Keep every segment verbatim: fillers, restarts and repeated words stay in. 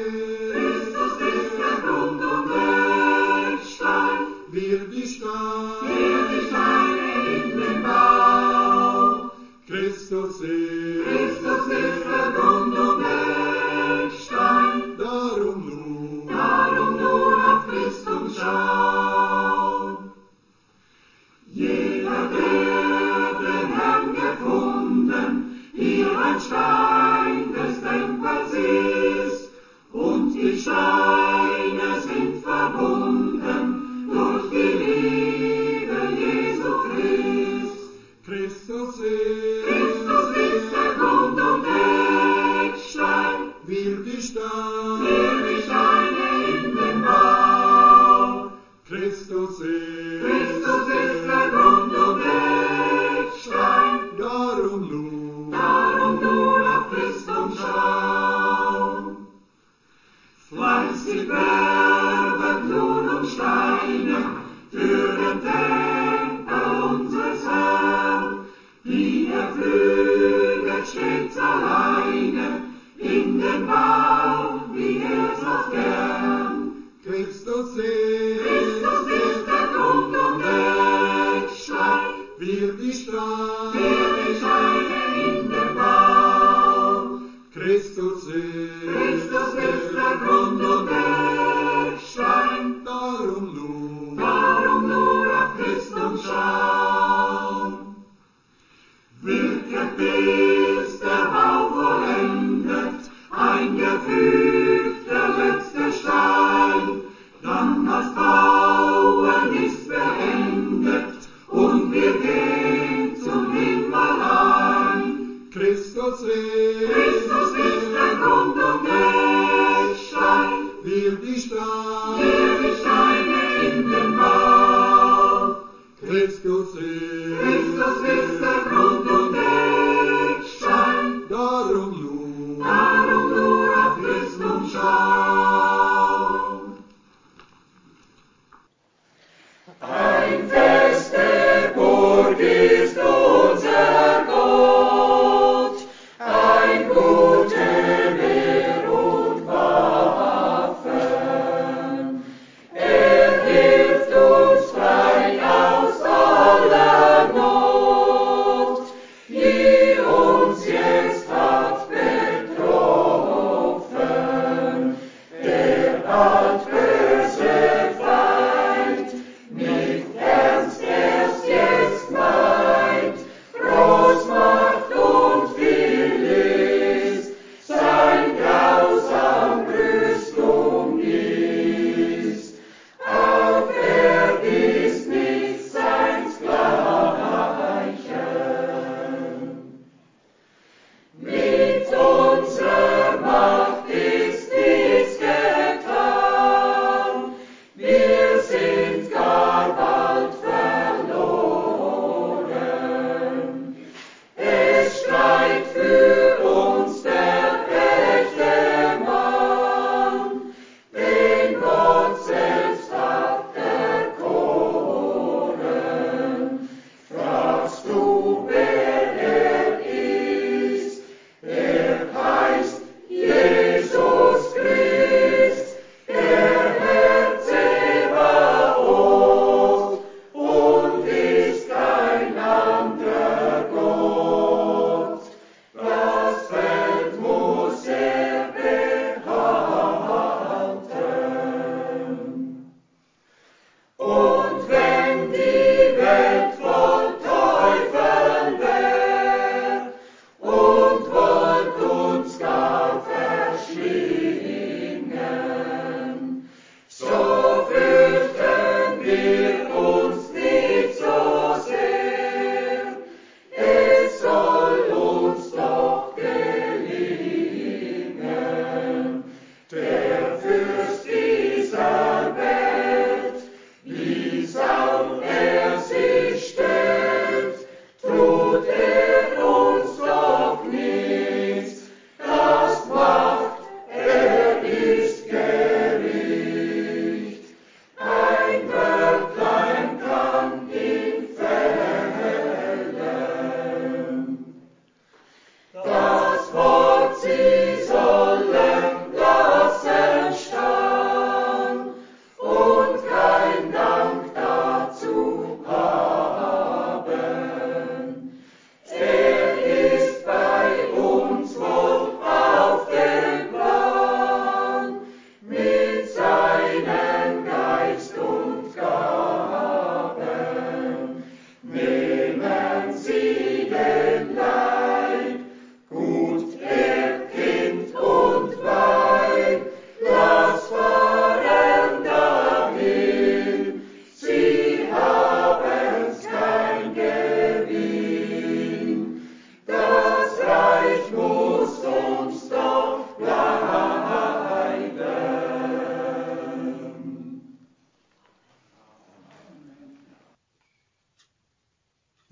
Christus ist der Grund und Eckstein, wir die Steine, wir die Steine in den Bau. Christus ist, Christus ist der Grund und Eckstein, darum nur, darum nur auf Christus schau. Jeder, der den Herrn gefunden, hier ein Stein des Tempels ist, und die Steine sind verbunden durch die Liebe Jesu Christ. Christus ist, Christus ist der Grund und Eckstein, wir die Steine, wir die Steine in den Bau. Christus ist, Christus ist der Grund und Eckstein, darum nur, darum nur auf Christus schau. Fleißig werdet nun um Steine für den Tempel unseres Herrn, die er pflüget stets alleine in den Bau, wie er's auch gern. Christus ist, Christus ist der Grund und Eckstein, wir die Steine, wir die Steine in den Bau. Christus ist, Christus ist der Grund und Eckstein, darum nur, darum nur auf Christus schau. Wirket bis der Bau vollendet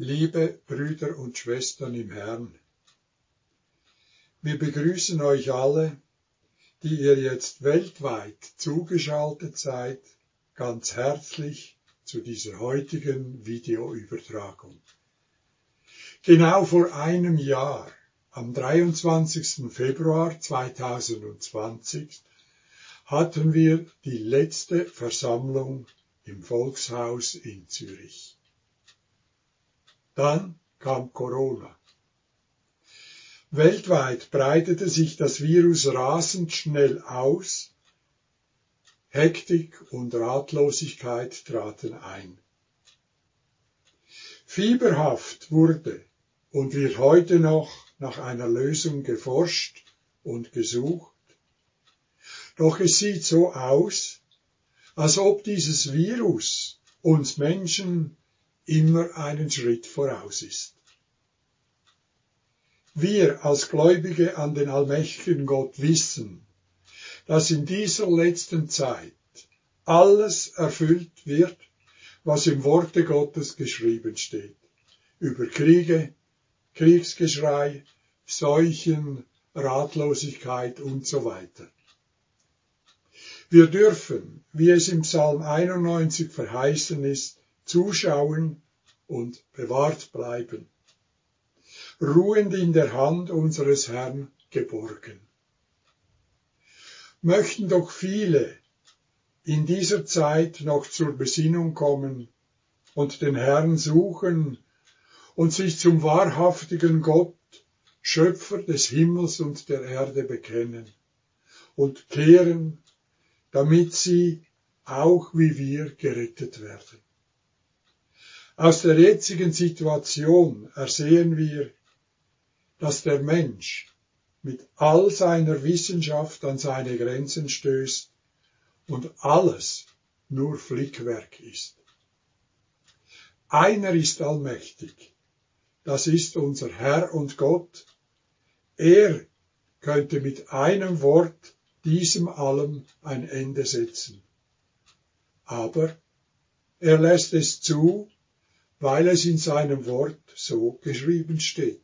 Liebe Brüder und Schwestern im Herrn, wir begrüßen euch alle, die ihr jetzt weltweit zugeschaltet seid, ganz herzlich zu dieser heutigen Videoübertragung. Genau vor einem Jahr, am dreiundzwanzigsten Februar zweitausendzwanzig, hatten wir die letzte Versammlung im Volkshaus in Zürich. Dann kam Corona. Weltweit breitete sich das Virus rasend schnell aus. Hektik und Ratlosigkeit traten ein. Fieberhaft wurde und wird heute noch nach einer Lösung geforscht und gesucht. Doch es sieht so aus, als ob dieses Virus uns Menschen immer einen Schritt voraus ist. Wir als Gläubige an den allmächtigen Gott wissen, dass in dieser letzten Zeit alles erfüllt wird, was im Worte Gottes geschrieben steht, über Kriege, Kriegsgeschrei, Seuchen, Ratlosigkeit und so weiter. Wir dürfen, wie es im Psalm einundneunzig verheißen ist, zuschauen und bewahrt bleiben, ruhend in der Hand unseres Herrn geborgen. Möchten doch viele in dieser Zeit noch zur Besinnung kommen und den Herrn suchen und sich zum wahrhaftigen Gott, Schöpfer des Himmels und der Erde bekennen und kehren, damit sie auch wie wir gerettet werden. Aus der jetzigen Situation ersehen wir, dass der Mensch mit all seiner Wissenschaft an seine Grenzen stößt und alles nur Flickwerk ist. Einer ist allmächtig, das ist unser Herr und Gott. Er könnte mit einem Wort diesem allem ein Ende setzen. Aber er lässt es zu, weil es in seinem Wort so geschrieben steht.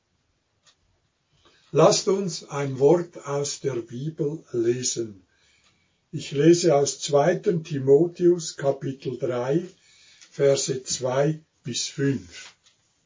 Lasst uns ein Wort aus der Bibel lesen. Ich lese aus zweiten Timotheus Kapitel drei, Verse zwei bis fünf.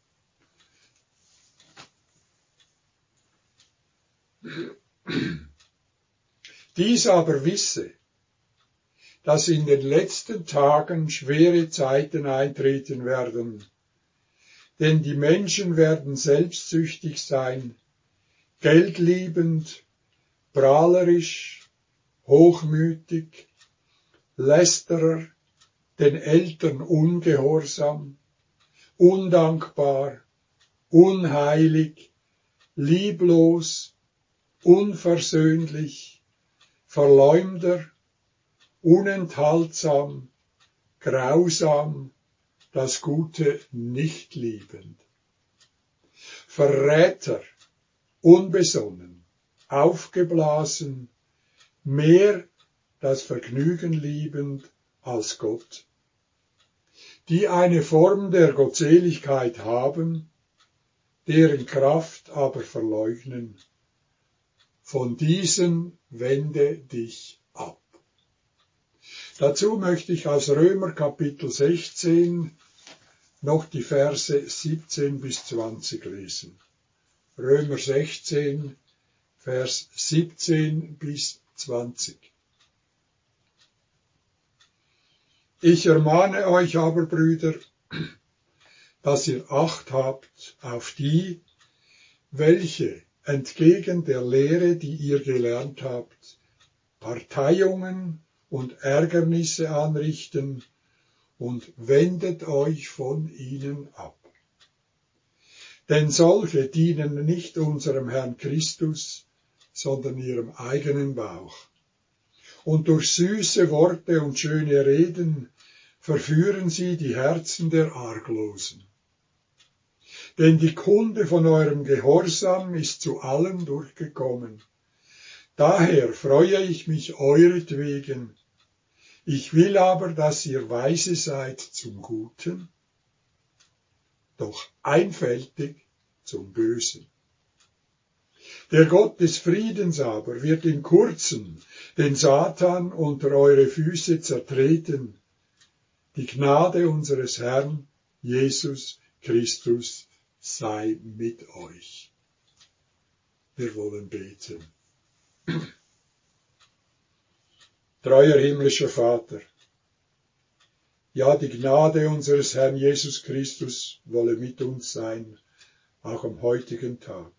Dies aber wisse, dass in den letzten Tagen schwere Zeiten eintreten werden, denn die Menschen werden selbstsüchtig sein, geldliebend, prahlerisch, hochmütig, Lästerer, den Eltern ungehorsam, undankbar, unheilig, lieblos, unversöhnlich, Verleumder, unenthaltsam, grausam, das Gute nicht liebend, Verräter, unbesonnen, aufgeblasen, mehr das Vergnügen liebend als Gott, die eine Form der Gottseligkeit haben, deren Kraft aber verleugnen. Von diesen wende dich ab. Dazu möchte ich aus Römer Kapitel sechzehn noch die Verse siebzehn bis zwanzig lesen. Römer sechzehn, Vers siebzehn bis zwanzig. Ich ermahne euch aber, Brüder, dass ihr Acht habt auf die, welche entgegen der Lehre, die ihr gelernt habt, Parteiungen und Ärgernisse anrichten und wendet euch von ihnen ab. Denn solche dienen nicht unserem Herrn Christus, sondern ihrem eigenen Bauch. Und durch süße Worte und schöne Reden verführen sie die Herzen der Arglosen. Denn die Kunde von eurem Gehorsam ist zu allen durchgekommen. Daher freue ich mich euretwegen. Ich will aber, dass ihr weise seid zum Guten doch einfältig zum Bösen. Der Gott des Friedens aber wird in kurzem den Satan unter eure Füße zertreten. Die Gnade unseres Herrn Jesus Christus sei mit euch. Wir wollen beten. Treuer himmlischer Vater, ja, die Gnade unseres Herrn Jesus Christus wolle mit uns sein, auch am heutigen Tag.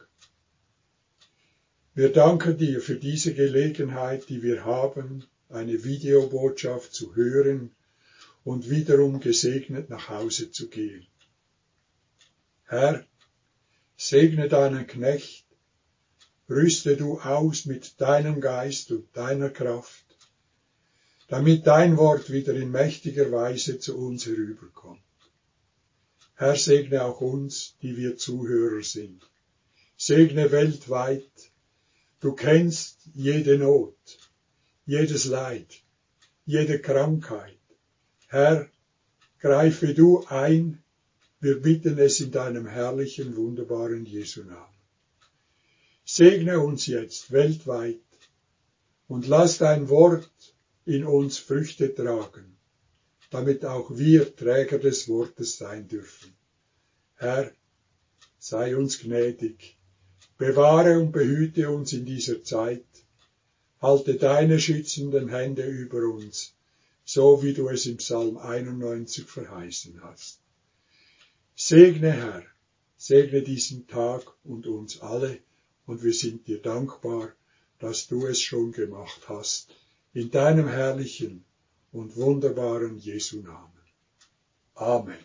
Wir danken dir für diese Gelegenheit, die wir haben, eine Videobotschaft zu hören und wiederum gesegnet nach Hause zu gehen. Herr, segne deinen Knecht, rüste du aus mit deinem Geist und deiner Kraft, damit dein Wort wieder in mächtiger Weise zu uns herüberkommt. Herr, segne auch uns, die wir Zuhörer sind. Segne weltweit. Du kennst jede Not, jedes Leid, jede Krankheit. Herr, greife du ein. Wir bitten es in deinem herrlichen, wunderbaren Jesu Namen. Segne uns jetzt weltweit und lass dein Wort in uns Früchte tragen, damit auch wir Träger des Wortes sein dürfen. Herr, sei uns gnädig, bewahre und behüte uns in dieser Zeit, halte deine schützenden Hände über uns, so wie du es im Psalm einundneunzig verheißen hast. Segne, Herr, segne diesen Tag und uns alle, und wir sind dir dankbar, dass du es schon gemacht hast, in deinem herrlichen und wunderbaren Jesu Namen. Amen.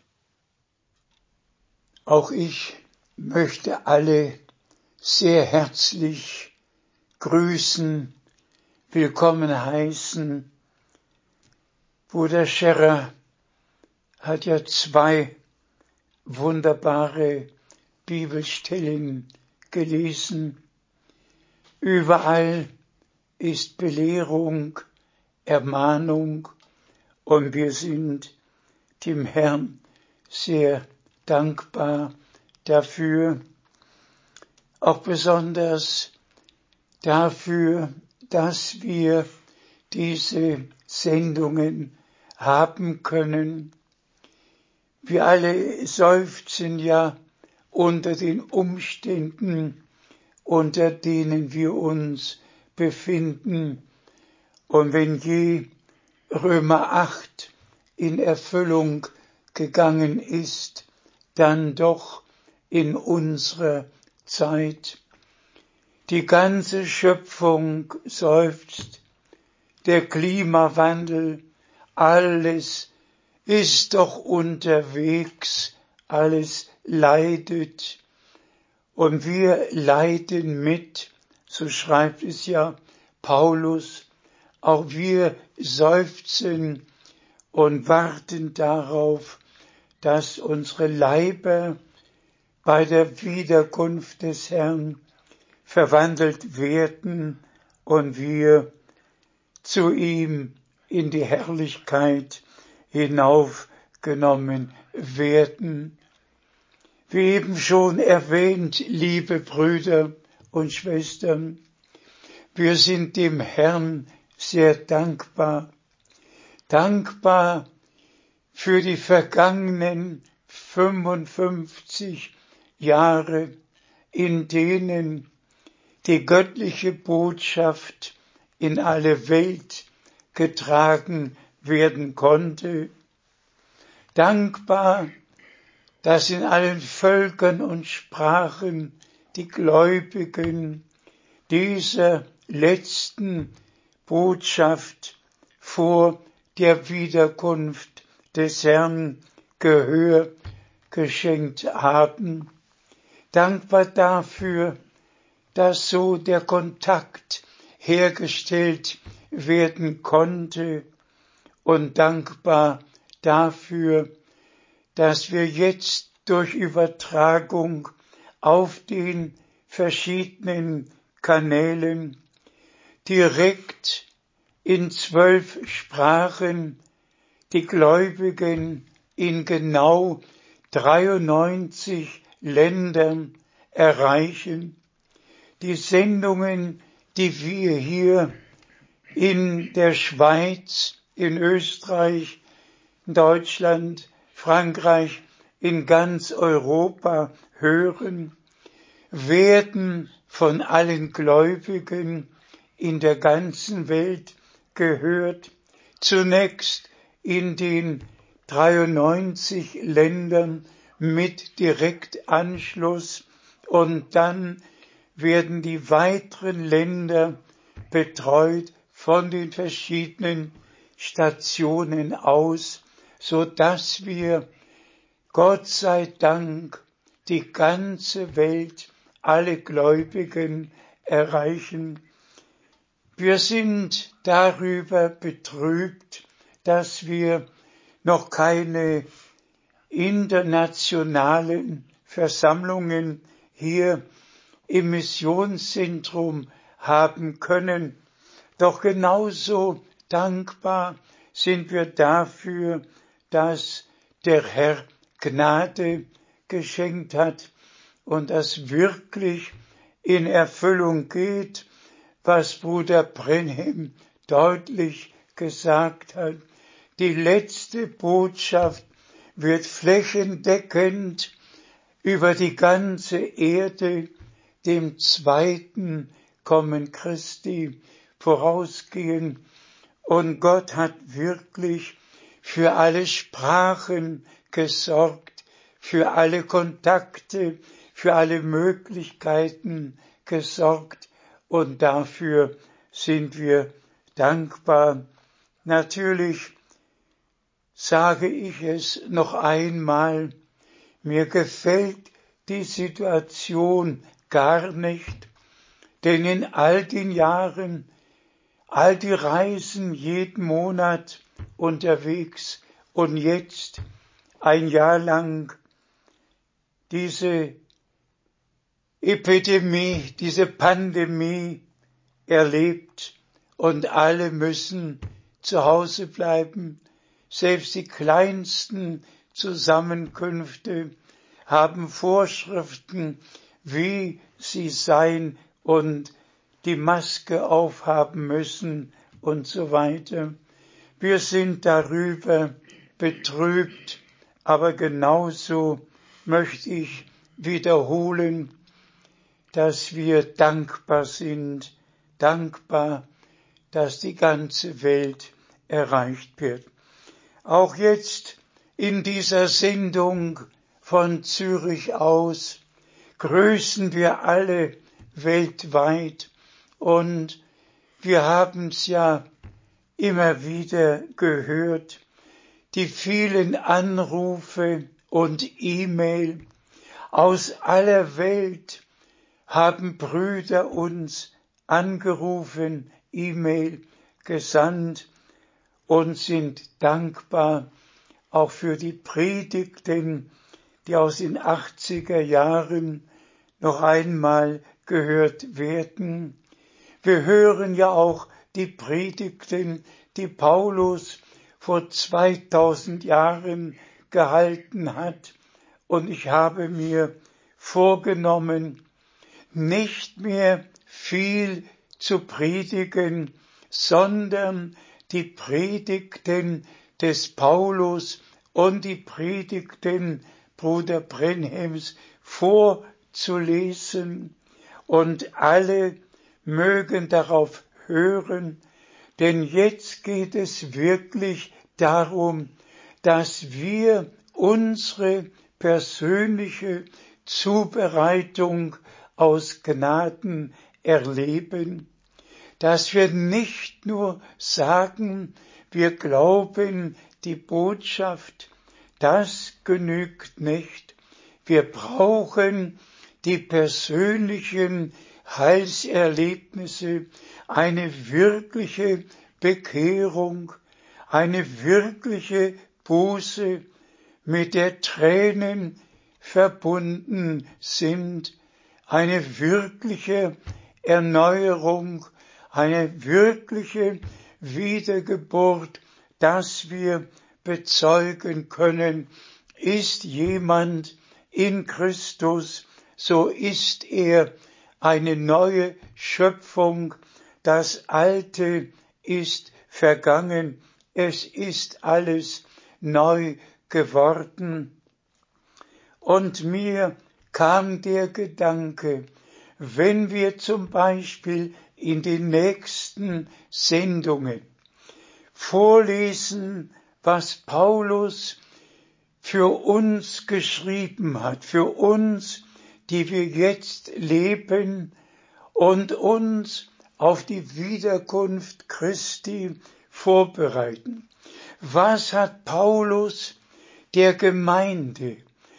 Auch ich möchte alle sehr herzlich grüßen, willkommen heißen. Bruder Scherrer hat ja zwei wunderbare Bibelstellen gelesen. Überall ist Belehrung, Ermahnung, und wir sind dem Herrn sehr dankbar dafür, auch besonders dafür, dass wir diese Sendungen haben können. Wir alle seufzen ja unter den Umständen, unter denen wir uns befinden. Und wenn je Römer acht in Erfüllung gegangen ist, dann doch in unserer Zeit. Die ganze Schöpfung seufzt, der Klimawandel, alles ist doch unterwegs, alles leidet. Und wir leiden mit, so schreibt es ja Paulus, auch wir seufzen und warten darauf, dass unsere Leiber bei der Wiederkunft des Herrn verwandelt werden und wir zu ihm in die Herrlichkeit hinaufgenommen werden. Wie eben schon erwähnt, liebe Brüder und Schwestern, wir sind dem Herrn sehr dankbar. Dankbar für die vergangenen fünfundfünfzig Jahre, in denen die göttliche Botschaft in alle Welt getragen werden konnte. Dankbar, dass in allen Völkern und Sprachen die Gläubigen dieser letzten Botschaft vor der Wiederkunft des Herrn Gehör geschenkt haben. Dankbar dafür, dass so der Kontakt hergestellt werden konnte, und dankbar dafür, dass wir jetzt durch Übertragung auf den verschiedenen Kanälen direkt in zwölf Sprachen die Gläubigen in genau dreiundneunzig Ländern erreichen. Die Sendungen, die wir hier in der Schweiz, in Österreich, in Deutschland, Frankreich, in ganz Europa hören, werden von allen Gläubigen in der ganzen Welt gehört. Zunächst in den dreiundneunzig Ländern mit Direktanschluss und dann werden die weiteren Länder betreut von den verschiedenen Stationen aus, so dass wir, Gott sei Dank, die ganze Welt, alle Gläubigen erreichen. Wir sind darüber betrübt, dass wir noch keine internationalen Versammlungen hier im Missionszentrum haben können. Doch genauso dankbar sind wir dafür, dass der Herr Gnade geschenkt hat und das wirklich in Erfüllung geht, was Bruder Branham deutlich gesagt hat. Die letzte Botschaft wird flächendeckend über die ganze Erde dem zweiten Kommen Christi vorausgehen. Und Gott hat wirklich für alle Sprachen gesorgt, für alle Kontakte, für alle Möglichkeiten gesorgt. Und dafür sind wir dankbar. Natürlich sage ich es noch einmal, mir gefällt die Situation gar nicht, denn in all den Jahren, all die Reisen jeden Monat unterwegs und jetzt ein Jahr lang diese Epidemie, diese Pandemie erlebt und alle müssen zu Hause bleiben. Selbst die kleinsten Zusammenkünfte haben Vorschriften, wie sie sein und die Maske aufhaben müssen und so weiter. Wir sind darüber betrübt, aber genauso möchte ich wiederholen, dass wir dankbar sind, dankbar, dass die ganze Welt erreicht wird. Auch jetzt in dieser Sendung von Zürich aus grüßen wir alle weltweit und wir haben es ja immer wieder gehört, die vielen Anrufe und E-Mail aus aller Welt haben Brüder uns angerufen, E-Mail gesandt und sind dankbar auch für die Predigten, die aus den achtziger Jahren noch einmal gehört werden. Wir hören ja auch die Predigten, die Paulus vor zweitausend Jahren gehalten hat. Und ich habe mir vorgenommen, nicht mehr viel zu predigen, sondern die Predigten des Paulus und die Predigten Bruder Branhams vorzulesen. Und alle mögen darauf hören, denn jetzt geht es wirklich darum, dass wir unsere persönliche Zubereitung aus Gnaden erleben, dass wir nicht nur sagen, wir glauben die Botschaft, das genügt nicht. Wir brauchen die persönlichen Heilserlebnisse, eine wirkliche Bekehrung, eine wirkliche Buße, mit der Tränen verbunden sind, eine wirkliche Erneuerung, eine wirkliche Wiedergeburt, dass wir bezeugen können, ist jemand in Christus, so ist er eine neue Schöpfung. Das Alte ist vergangen, es ist alles neu geworden. Und mir kam der Gedanke, wenn wir zum Beispiel in den nächsten Sendungen vorlesen, was Paulus für uns geschrieben hat, für uns, die wir jetzt leben und uns auf die Wiederkunft Christi vorbereiten. Was hat Paulus der Gemeinde,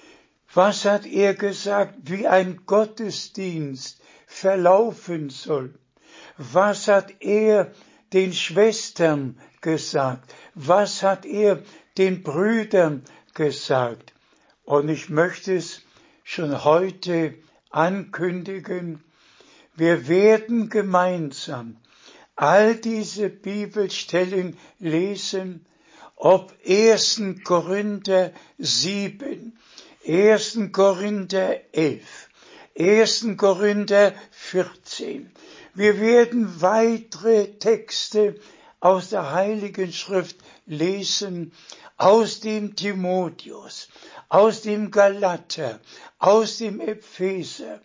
was hat er gesagt, wie ein Gottesdienst verlaufen soll? Was hat er den Schwestern gesagt? Was hat er den Brüdern gesagt? Und ich möchte es schon heute ankündigen, wir werden gemeinsam all diese Bibelstellen lesen, ob ersten Korinther sieben, ersten Korinther elf, ersten Korinther vierzehn. Wir werden weitere Texte aus der Heiligen Schrift lesen, aus dem Timotheus, aus dem Galater, aus dem Epheser,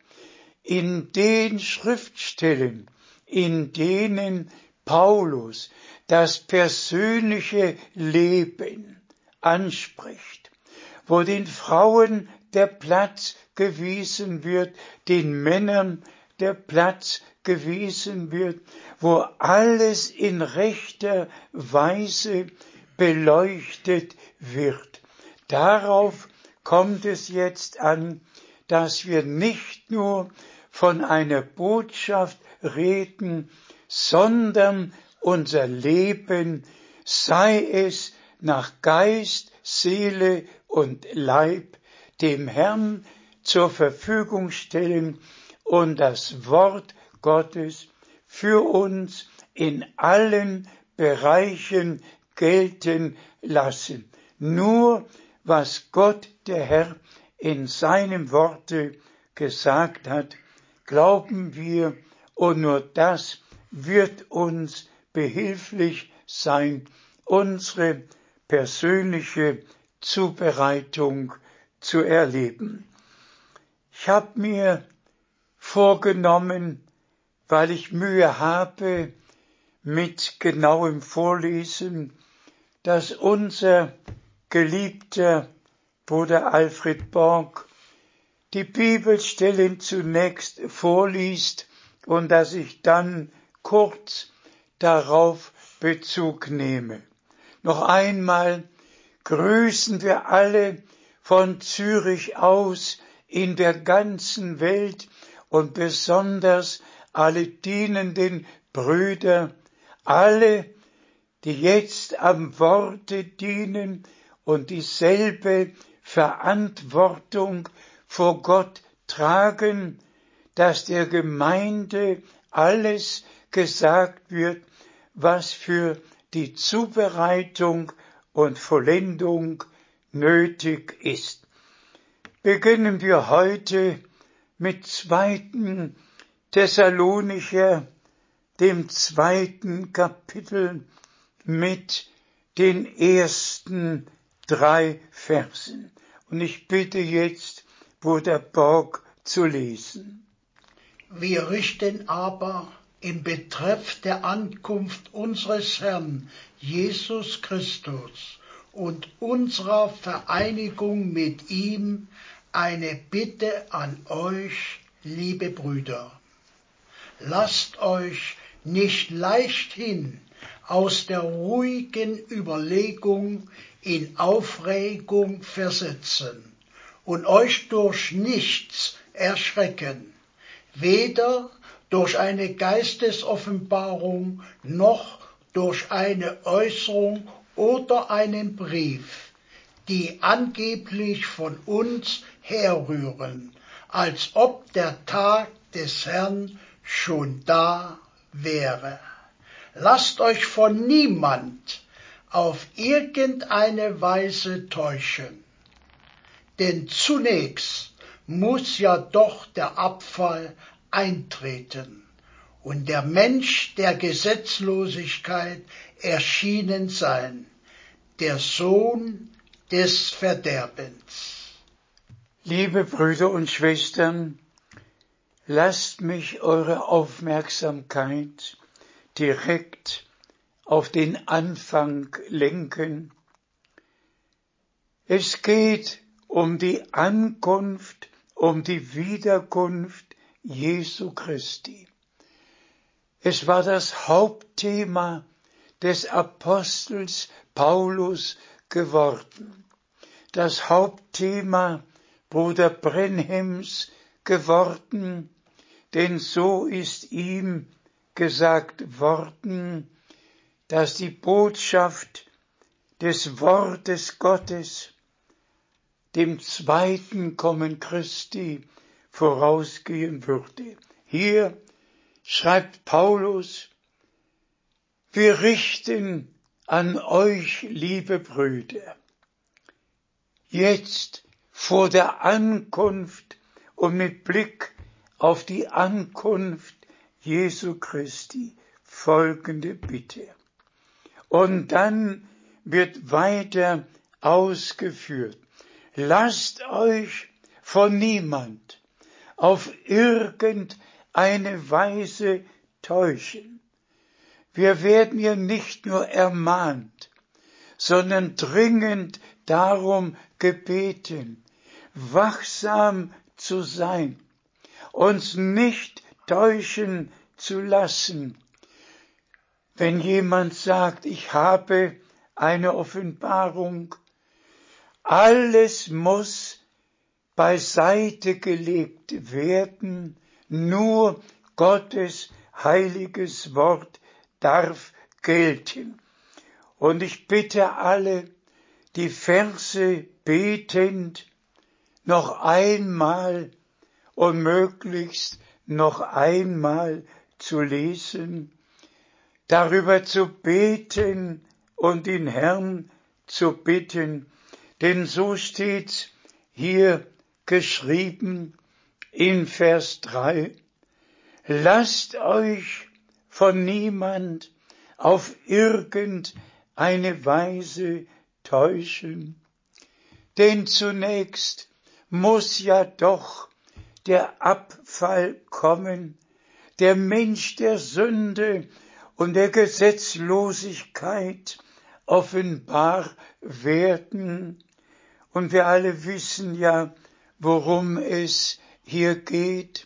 in den Schriftstellen, in denen Paulus das persönliche Leben anspricht, wo den Frauen der Platz gewiesen wird, den Männern der Platz gewiesen wird, wo alles in rechter Weise beleuchtet wird. Darauf kommt es jetzt an, dass wir nicht nur von einer Botschaft reden, sondern unser Leben, sei es nach Geist, Seele und Leib, dem Herrn zur Verfügung stellen und das Wort Gottes für uns in allen Bereichen gelten lassen. Nur was Gott, der Herr, in seinem Worte gesagt hat, glauben wir, und nur das wird uns behilflich sein, unsere persönliche Zubereitung zu erleben. Ich habe mir vorgenommen, weil ich Mühe habe mit genauem Vorlesen, dass unser geliebter Bruder Alfred Borg die Bibelstellen zunächst vorliest und dass ich dann kurz darauf Bezug nehme. Noch einmal grüßen wir alle von Zürich aus in der ganzen Welt und besonders alle dienenden Brüder, alle, die jetzt am Worte dienen und dieselbe Verantwortung vor Gott tragen, dass der Gemeinde alles gesagt wird, was für die Zubereitung und Vollendung nötig ist. Beginnen wir heute mit zweiten Thessalonicher, dem zweiten Kapitel, mit den ersten drei Versen. Und ich bitte jetzt, Bruder Borg zu lesen. Wir richten aber in Betreff der Ankunft unseres Herrn Jesus Christus und unserer Vereinigung mit ihm eine Bitte an euch, liebe Brüder. Lasst euch nicht leichthin aus der ruhigen Überlegung in Aufregung versetzen und euch durch nichts erschrecken, weder durch eine Geistesoffenbarung noch durch eine Äußerung oder einen Brief, die angeblich von uns herrühren, als ob der Tag des Herrn schon da wäre. Lasst euch von niemand auf irgendeine Weise täuschen. Denn zunächst muss ja doch der Abfall eintreten und der Mensch der Gesetzlosigkeit erschienen sein, der Sohn des Verderbens. Liebe Brüder und Schwestern, lasst mich eure Aufmerksamkeit direkt auf den Anfang lenken. Es geht um die Ankunft, um die Wiederkunft Jesu Christi. Es war das Hauptthema des Apostels Paulus geworden, das Hauptthema Bruder Brenhims geworden, denn so ist ihm gesagt worden, dass die Botschaft des Wortes Gottes dem zweiten Kommen Christi vorausgehen würde. Hier schreibt Paulus: Wir richten an euch, liebe Brüder, jetzt vor der Ankunft und mit Blick auf die Ankunft Jesu Christi folgende Bitte. Und dann wird weiter ausgeführt: Lasst euch von niemand auf irgendeine Weise täuschen. Wir werden hier nicht nur ermahnt, sondern dringend darum gebeten, wachsam zu sein, uns nicht täuschen zu lassen. Wenn jemand sagt, ich habe eine Offenbarung, alles muss beiseite gelegt werden, nur Gottes heiliges Wort darf gelten. Und ich bitte alle, die Verse betend noch einmal und möglichst noch einmal zu lesen, darüber zu beten und den Herrn zu bitten, denn so steht's hier geschrieben in Vers drei. Lasst euch von niemand auf irgendeine Weise täuschen, denn zunächst muss ja doch der Abfall kommen, der Mensch der Sünde und der Gesetzlosigkeit offenbar werden. Und wir alle wissen ja, worum es hier geht.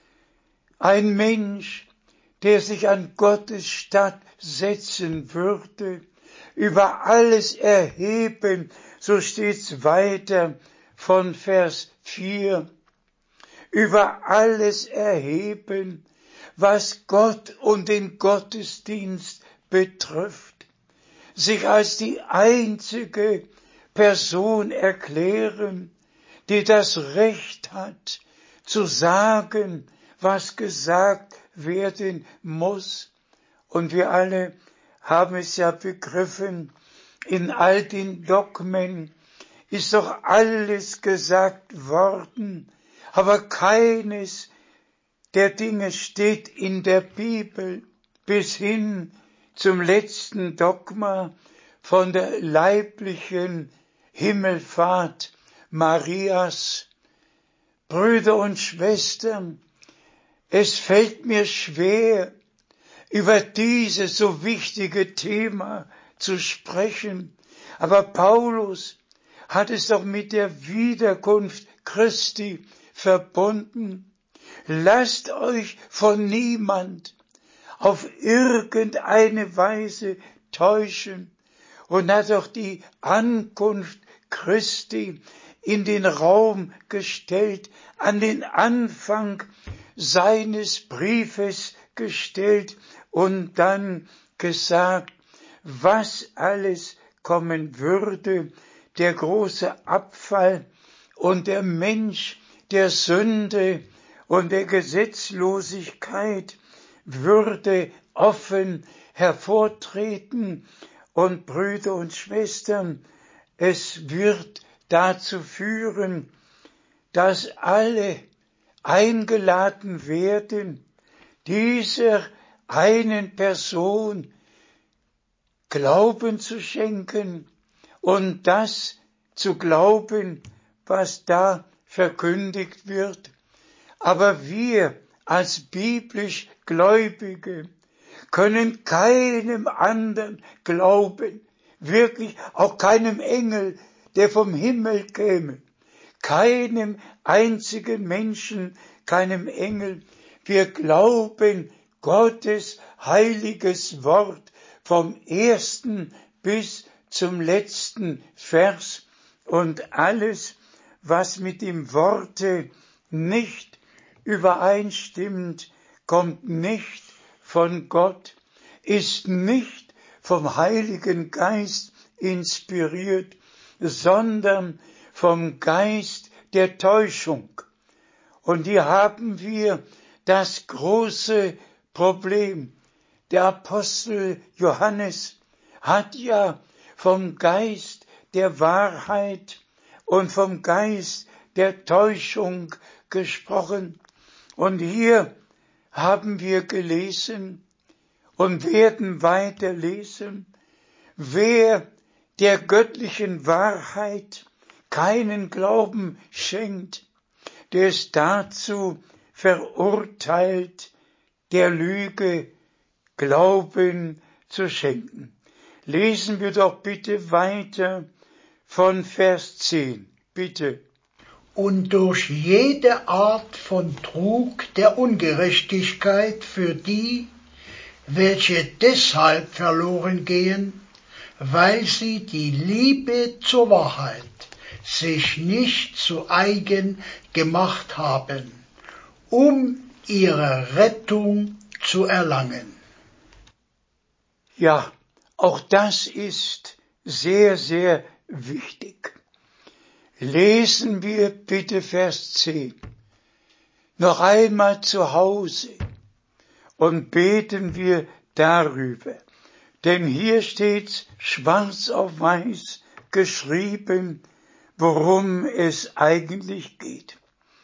Ein Mensch, der sich an Gottes Statt setzen würde, über alles erheben, so steht's weiter von Vers vier, über alles erheben, was Gott und den Gottesdienst betrifft, sich als die einzige Person erklären, die das Recht hat, zu sagen, was gesagt werden muss. Und wir alle haben es ja begriffen, in all den Dogmen ist doch alles gesagt worden, aber keines der Dinge steht in der Bibel, bis hin zum letzten Dogma von der leiblichen Himmelfahrt Marias. Brüder und Schwestern, es fällt mir schwer, über dieses so wichtige Thema zu sprechen, aber Paulus hat es doch mit der Wiederkunft Christi verbunden. Lasst euch von niemand auf irgendeine Weise täuschen, und hat doch die Ankunft Christi in den Raum gestellt, an den Anfang seines Briefes gestellt und dann gesagt, was alles kommen würde, der große Abfall und der Mensch der Sünde und der Gesetzlosigkeit würde offen hervortreten. Und Brüder und Schwestern, es wird dazu führen, dass alle eingeladen werden, dieser einen Person Glauben zu schenken und das zu glauben, was da verkündigt wird. Aber wir als biblisch Gläubige können keinem anderen glauben, wirklich auch keinem Engel, der vom Himmel käme, keinem einzigen Menschen, keinem Engel. Wir glauben Gottes heiliges Wort vom ersten bis zum letzten Vers und alles, was mit dem Worte nicht übereinstimmt, kommt nicht von Gott, ist nicht vom Heiligen Geist inspiriert, sondern vom Geist der Täuschung. Und hier haben wir das große Problem. Der Apostel Johannes hat ja vom Geist der Wahrheit und vom Geist der Täuschung gesprochen. Und hier haben wir gelesen und werden weiter lesen, wer der göttlichen Wahrheit keinen Glauben schenkt, der ist dazu verurteilt, der Lüge Glauben zu schenken. Lesen wir doch bitte weiter von Vers zehn, bitte. Und durch jede Art von Trug der Ungerechtigkeit für die, welche deshalb verloren gehen, weil sie die Liebe zur Wahrheit sich nicht zu eigen gemacht haben, um ihre Rettung zu erlangen. Ja, auch das ist sehr, sehr wichtig. Lesen wir bitte Vers zehn noch einmal zu Hause und beten wir darüber. Denn hier steht schwarz auf weiß geschrieben, worum es eigentlich geht.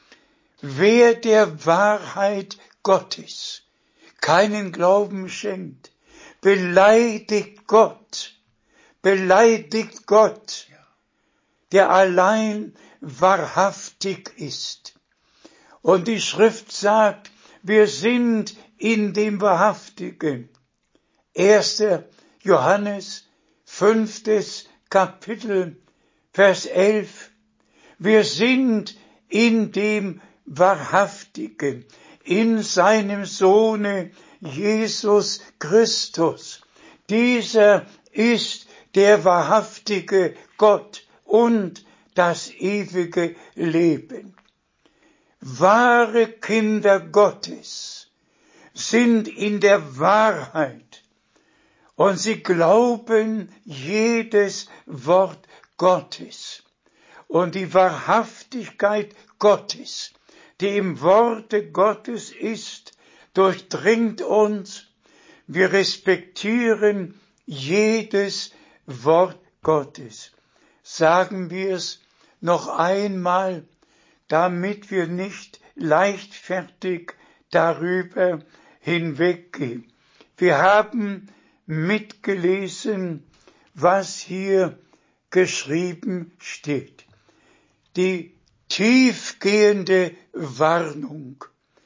Wer der Wahrheit Gottes keinen Glauben schenkt, beleidigt Gott, beleidigt Gott, der allein wahrhaftig ist. Und die Schrift sagt, wir sind in dem Wahrhaftigen. erster Johannes, fünftes Kapitel, Vers elf. Wir sind in dem Wahrhaftigen, in seinem Sohne Jesus Christus. Dieser ist der wahrhaftige Gott und das ewige Leben. Wahre Kinder Gottes sind in der Wahrheit und sie glauben jedes Wort Gottes. Und die Wahrhaftigkeit Gottes, die im Worte Gottes ist, durchdringt uns. Wir respektieren jedes Wort Gottes. Sagen wir es noch einmal, damit wir nicht leichtfertig darüber hinweggehen. Wir haben mitgelesen, was hier geschrieben steht. Die tiefgehende Warnung,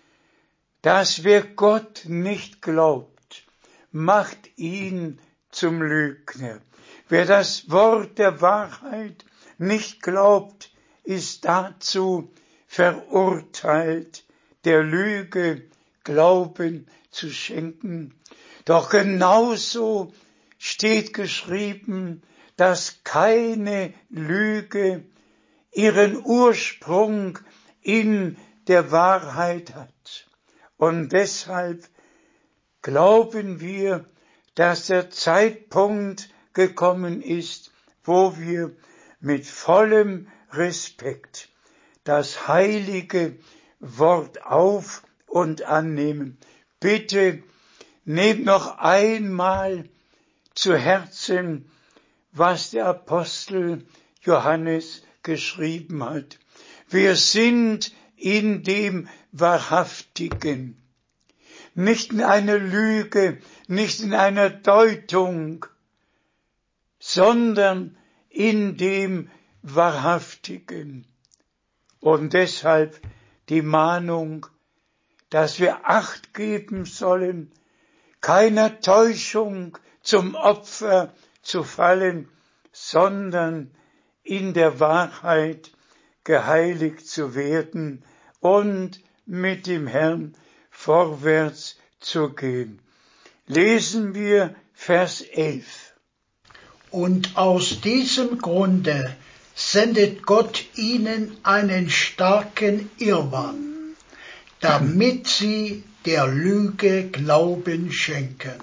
dass wer Gott nicht glaubt, macht ihn zum Lügner. Wer das Wort der Wahrheit nicht glaubt, ist dazu verurteilt, der Lüge Glauben zu schenken. Doch genauso steht geschrieben, dass keine Lüge ihren Ursprung in der Wahrheit hat. Und deshalb glauben wir, dass der Zeitpunkt gekommen ist, wo wir mit vollem Respekt das heilige Wort auf und annehmen. Bitte nehmt noch einmal zu Herzen, was der Apostel Johannes geschrieben hat. Wir sind in dem Wahrhaftigen. Nicht in einer Lüge, nicht in einer Deutung, sondern in dem Wahrhaftigen. Und deshalb die Mahnung, dass wir Acht geben sollen, keiner Täuschung zum Opfer zu fallen, sondern in der Wahrheit geheiligt zu werden und mit dem Herrn vorwärts zu gehen. Lesen wir Vers elf. Und aus diesem Grunde sendet Gott ihnen einen starken Irrmann, damit sie der Lüge Glauben schenken.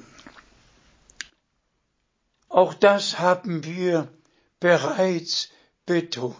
Auch das haben wir bereits betont.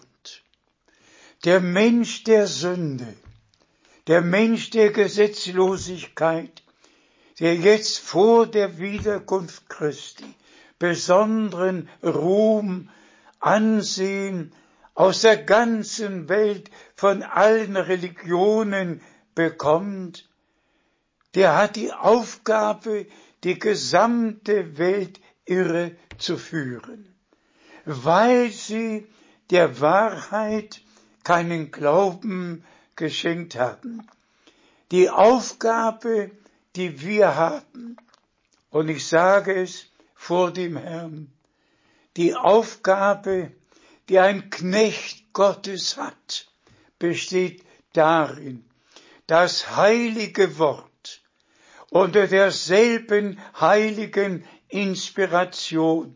Der Mensch der Sünde, der Mensch der Gesetzlosigkeit, der jetzt vor der Wiederkunft Christi besonderen Ruhm, Ansehen aus der ganzen Welt von allen Religionen bekommt, der hat die Aufgabe, die gesamte Welt irre zu führen, weil sie der Wahrheit keinen Glauben geschenkt haben. Die Aufgabe, die wir haben, und ich sage es vor dem Herrn, die Aufgabe, die ein Knecht Gottes hat, besteht darin, das heilige Wort unter derselben heiligen Inspiration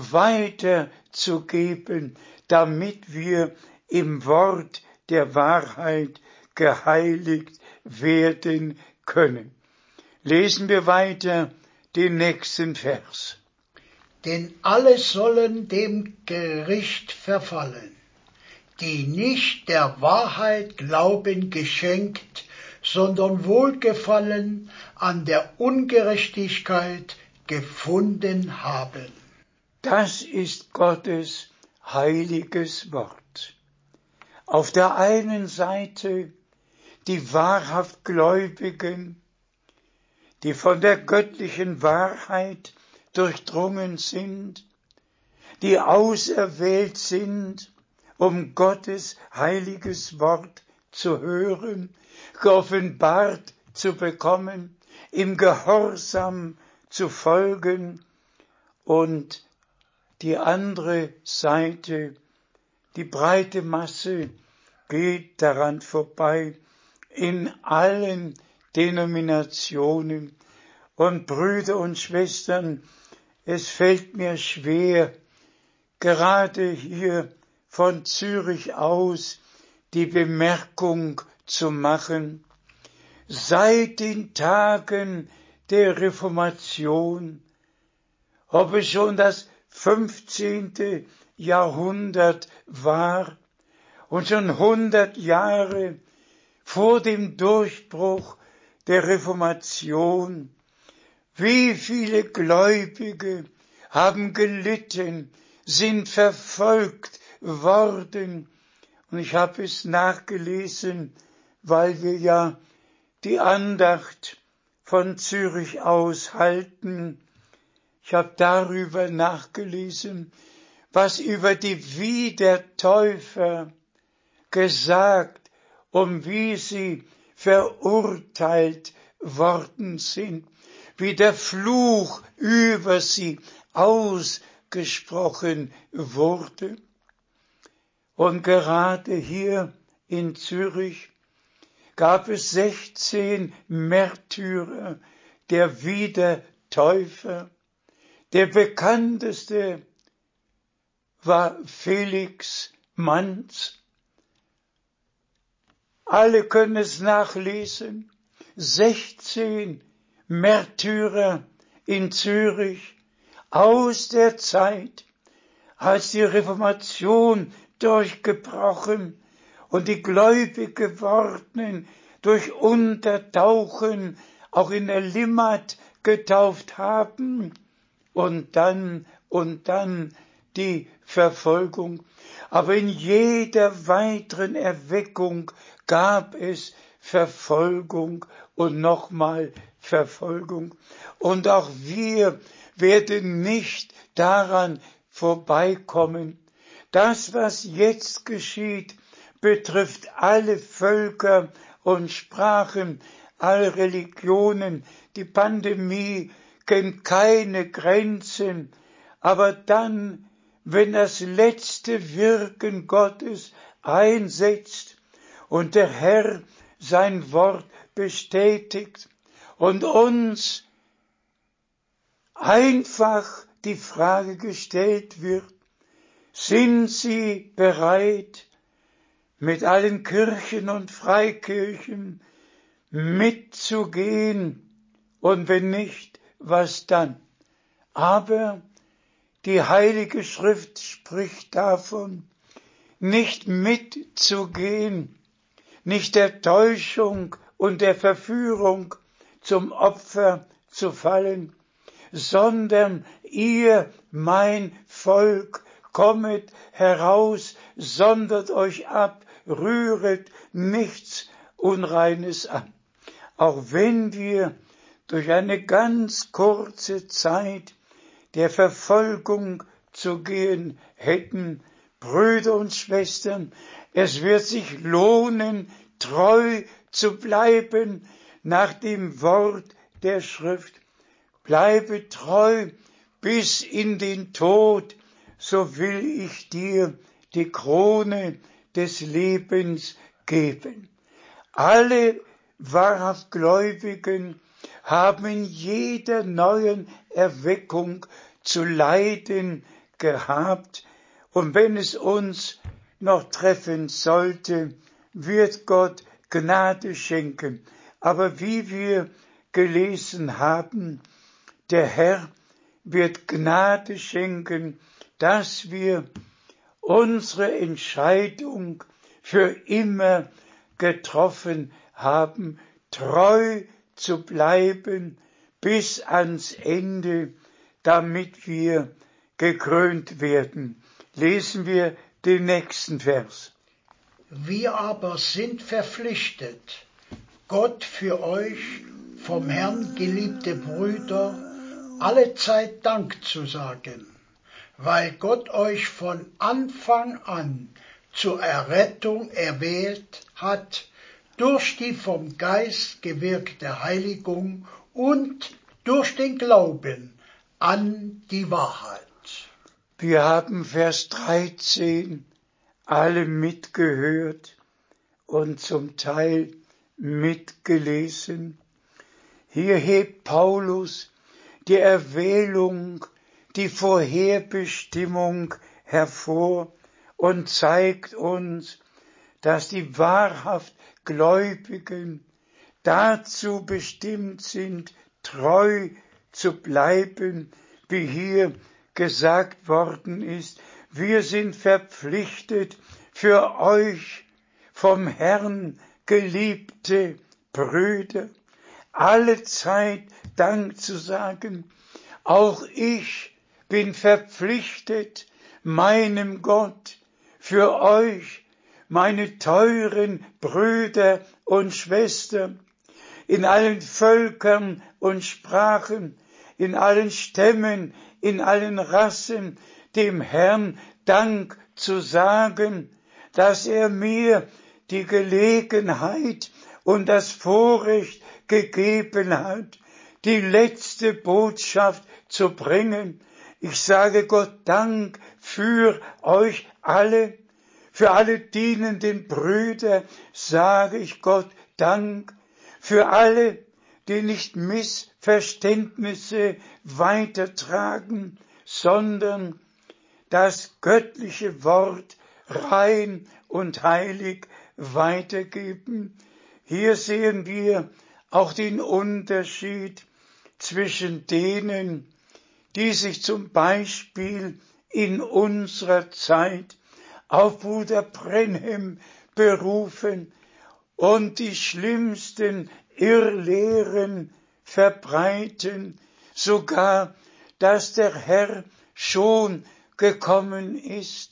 weiterzugeben, damit wir im Wort der Wahrheit geheiligt werden können. Lesen wir weiter den nächsten Vers. Denn alle sollen dem Gericht verfallen, die nicht der Wahrheit Glauben geschenkt, sondern Wohlgefallen an der Ungerechtigkeit gefunden haben. Das ist Gottes heiliges Wort. Auf der einen Seite die wahrhaft Gläubigen, die von der göttlichen Wahrheit durchdrungen sind, die auserwählt sind, um Gottes heiliges Wort zu hören, geoffenbart zu bekommen, im Gehorsam zu folgen, und die andere Seite, die breite Masse, geht daran vorbei in allen Denominationen. Und Brüder und Schwestern, es fällt mir schwer, gerade hier von Zürich aus die Bemerkung zu machen, seit den Tagen der Reformation, ob es schon das fünfzehnte Jahrhundert war und schon hundert Jahre vor dem Durchbruch der Reformation, wie viele Gläubige haben gelitten, sind verfolgt worden. Und ich habe es nachgelesen, weil wir ja die Andacht von Zürich aus halten. Ich habe darüber nachgelesen, was über die Wiedertäufer gesagt und wie sie verurteilt worden sind, wie der Fluch über sie ausgesprochen wurde. Und gerade hier in Zürich gab es sechzehn Märtyrer der Wiedertäufer. Der bekannteste war Felix Manz. Alle können es nachlesen. sechzehn Märtyrer in Zürich aus der Zeit, als die Reformation durchgebrochen und die gläubig gewordenen durch Untertauchen auch in der Limmat getauft haben und dann und dann die Verfolgung. Aber in jeder weiteren Erweckung gab es Verfolgung und nochmal Verfolgung. Und auch wir werden nicht daran vorbeikommen. Das, was jetzt geschieht, betrifft alle Völker und Sprachen, alle Religionen. Die Pandemie kennt keine Grenzen. Aber dann, wenn das letzte Wirken Gottes einsetzt und der Herr sein Wort bestätigt und uns einfach die Frage gestellt wird, sind Sie bereit, mit allen Kirchen und Freikirchen mitzugehen? Und wenn nicht, was dann? Aber die Heilige Schrift spricht davon, nicht mitzugehen, nicht der Täuschung und der Verführung zum Opfer zu fallen, sondern ihr, mein Volk, kommet heraus, sondert euch ab, rühret nichts Unreines an. Auch wenn wir durch eine ganz kurze Zeit der Verfolgung zu gehen hätten, Brüder und Schwestern, es wird sich lohnen, treu zu bleiben nach dem Wort der Schrift. Bleibe treu bis in den Tod, so will ich dir die Krone des Lebens geben. Alle wahrhaft Gläubigen haben in jeder neuen Erweckung zu leiden gehabt. Und wenn es uns noch treffen sollte, wird Gott Gnade schenken. Aber wie wir gelesen haben, der Herr wird Gnade schenken, dass wir unsere Entscheidung für immer getroffen haben, treu zu bleiben bis ans Ende, damit wir gekrönt werden. Lesen wir den nächsten Vers. Wir aber sind verpflichtet, Gott für euch, vom Herrn geliebte Brüder, allezeit Dank zu sagen, weil Gott euch von Anfang an zur Errettung erwählt hat, durch die vom Geist gewirkte Heiligung und durch den Glauben an die Wahrheit. Wir haben Vers dreizehn alle mitgehört und zum Teil mitgelesen. Hier hebt Paulus die Erwählung, die Vorherbestimmung hervor und zeigt uns, dass die wahrhaft Gläubigen dazu bestimmt sind, treu zu bleiben, wie hier gesagt worden ist. Wir sind verpflichtet, für euch vom Herrn geliebte Brüder, allezeit Dank zu sagen. Auch ich bin verpflichtet, meinem Gott, für euch, meine teuren Brüder und Schwestern, in allen Völkern und Sprachen, in allen Stämmen, in allen Rassen, dem Herrn Dank zu sagen, dass er mir die Gelegenheit und das Vorrecht gegeben hat, die letzte Botschaft zu bringen. Ich sage Gott Dank für euch alle, für alle dienenden Brüder sage ich Gott Dank, für alle, die nicht Missverständnisse weitertragen, sondern das göttliche Wort rein und heilig weitergeben. Hier sehen wir auch den Unterschied zwischen denen, die sich zum Beispiel in unserer Zeit auf Bruder Brenhem berufen und die schlimmsten Irrlehren verbreiten, sogar, dass der Herr schon gekommen ist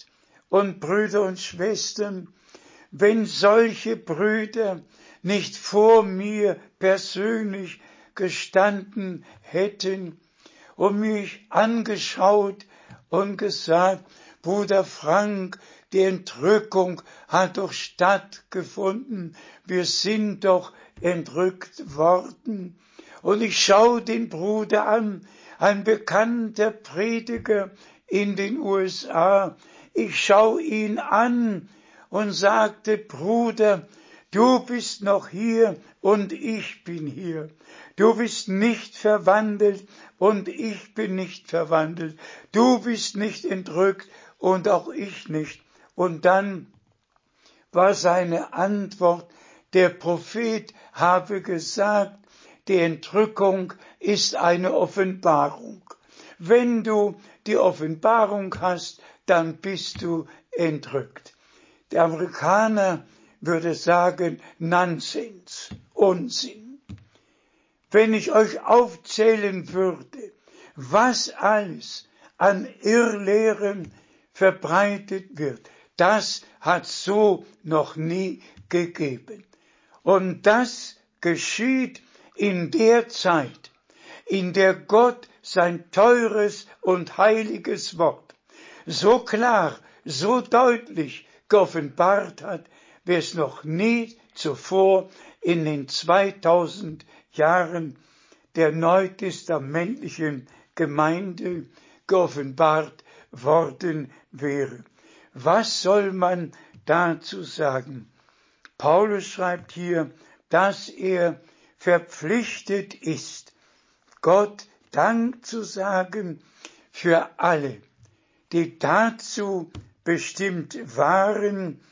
Und Brüder und Schwestern, wenn solche Brüder nicht vor mir persönlich gestanden hätten und mich angeschaut und gesagt, Bruder Frank, die Entrückung hat doch stattgefunden, wir sind doch entrückt worden. Und ich schaue den Bruder an, ein bekannter Prediger in den U S A. Ich schaue ihn an und sagte, Bruder, du bist noch hier und ich bin hier. Du bist nicht verwandelt und ich bin nicht verwandelt. Du bist nicht entrückt und auch ich nicht. Und dann war seine Antwort, der Prophet habe gesagt, die Entrückung ist eine Offenbarung. Wenn du die Offenbarung hast, dann bist du entrückt. Der Amerikaner würde sagen, Nonsens, Unsinn. Wenn ich euch aufzählen würde, was alles an Irrlehren verbreitet wird, das hat so noch nie gegeben. Und das geschieht in der Zeit, in der Gott sein teures und heiliges Wort so klar, so deutlich geoffenbart hat, wie es noch nie zuvor in den zweitausend Jahren der neutestamentlichen Gemeinde geoffenbart worden wäre. Was soll man dazu sagen? Paulus schreibt hier, dass er verpflichtet ist, Gott Dank zu sagen für alle, die dazu bestimmt waren,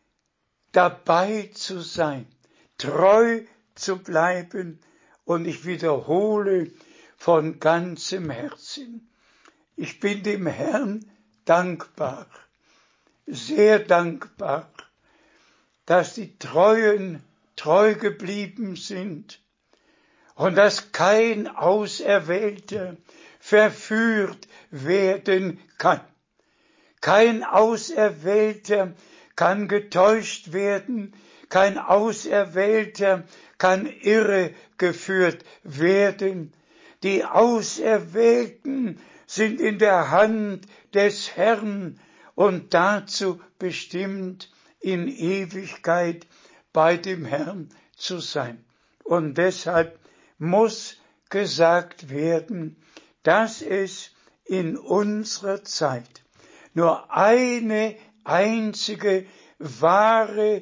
dabei zu sein, treu zu bleiben, und ich wiederhole von ganzem Herzen. Ich bin dem Herrn dankbar, sehr dankbar, dass die Treuen treu geblieben sind und dass kein Auserwählter verführt werden kann. Kein Auserwählter kann getäuscht werden, kein Auserwählter kann irregeführt werden. Die Auserwählten sind in der Hand des Herrn und dazu bestimmt, in Ewigkeit bei dem Herrn zu sein. Und deshalb muss gesagt werden, dass es in unserer Zeit nur eine einzige wahre